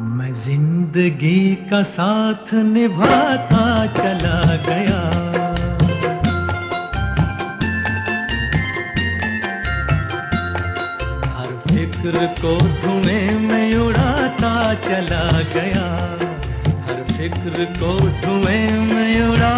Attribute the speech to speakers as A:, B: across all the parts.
A: मैं जिंदगी का साथ निभाता चला गया, हर फिक्र को धुएं में उड़ाता चला गया, हर फिक्र को धुएं में उड़ा।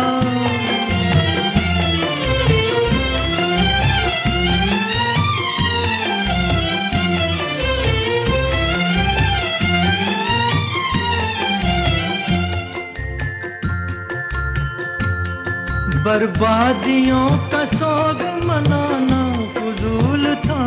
A: बर्बादियों का सोग मनाना फजूल था,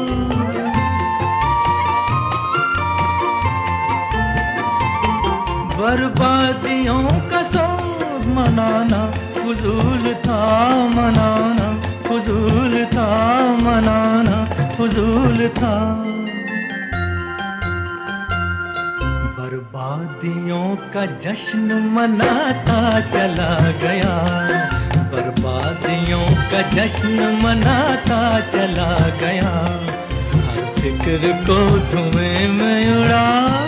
A: बर्बादियों का सोग मनाना फजूल था, मनाना फजूल था, मनाना फजूल था। बर्बादियों का जश्न मनाता चला गया, बर्बादियों का जश्न मनाता चला गया, हर फिक्र को धुएं में उड़ा।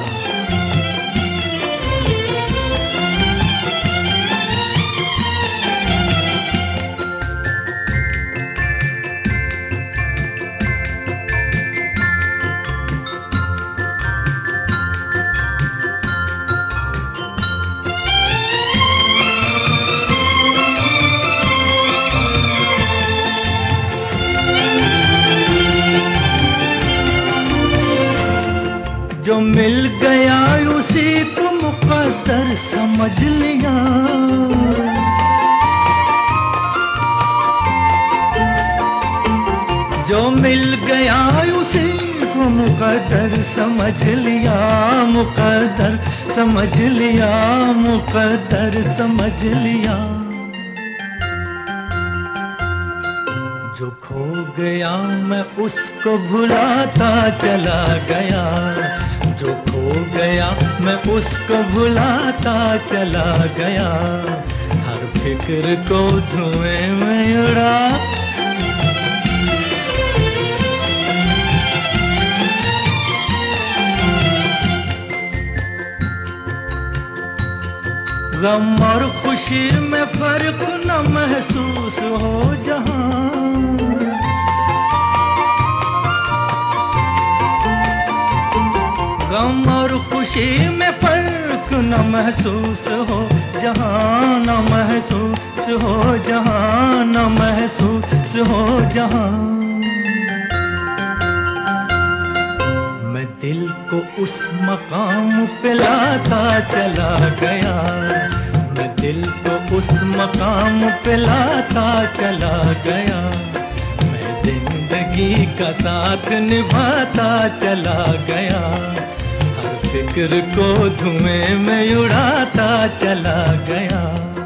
A: जो मिल गया उसी को मुकद्दर समझ लिया, जो मिल गया उसी को मुकद्दर समझ लिया, मुकद्दर समझ लिया, मुकद्दर समझ लिया। जो खो गया मैं उसको भुलाता चला गया, जो खो गया मैं उसको भुलाता चला गया, हर फिक्र को धुएं में उड़ा। गम और खुशी में फर्क न महसूस हो जहां, गम और खुशी में फर्क न महसूस हो जहां, न महसूस हो जहां, न महसूस हो जहां। मैं दिल को उस मकाम पे लाता चला गया, मैं दिल को उस मकाम पे लाता चला गया, मैं जिंदगी का साथ निभाता चला गया, हर फिक्र को धुएं में उड़ाता चला गया।